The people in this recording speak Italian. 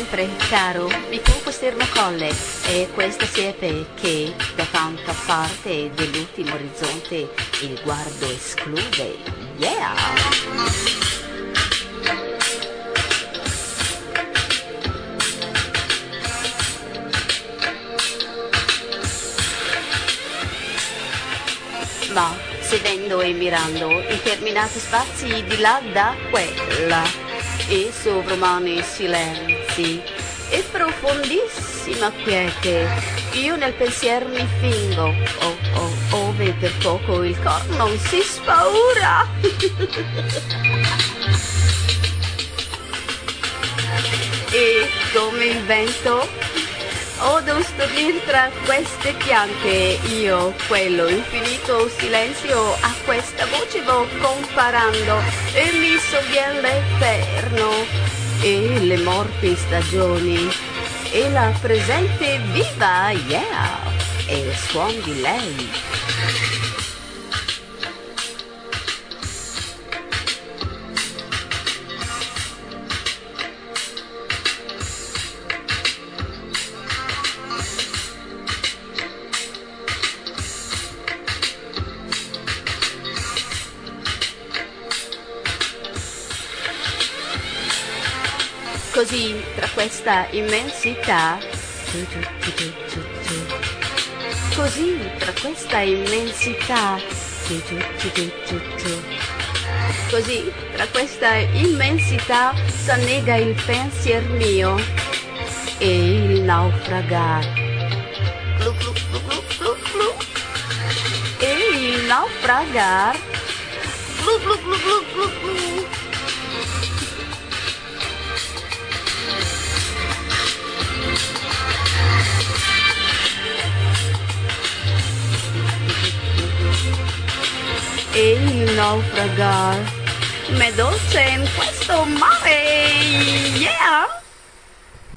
sempre, caro, mi fu quest'ermocolle e questa siepe che da tanta parte dell'ultimo orizzonte il guardo esclude. Yeah! Ma sedendo e mirando interminati spazi di là da quella e sovrumani silenzi e profondissima quiete, io nel pensier mi fingo, ove per poco il cor non si spaura. E come il vento odo stornir tra queste piante, io quello infinito silenzio a questa voce vo comparando e mi sovvien l'eterno e le morti stagioni e la presente viva, yeah, e il suon di lei. Così tra questa immensità, così tra questa immensità, così tra questa immensità s'annega il pensier mio e il naufragar, e il naufragar, e il naufragar m'è dolce in questo mare, yeah!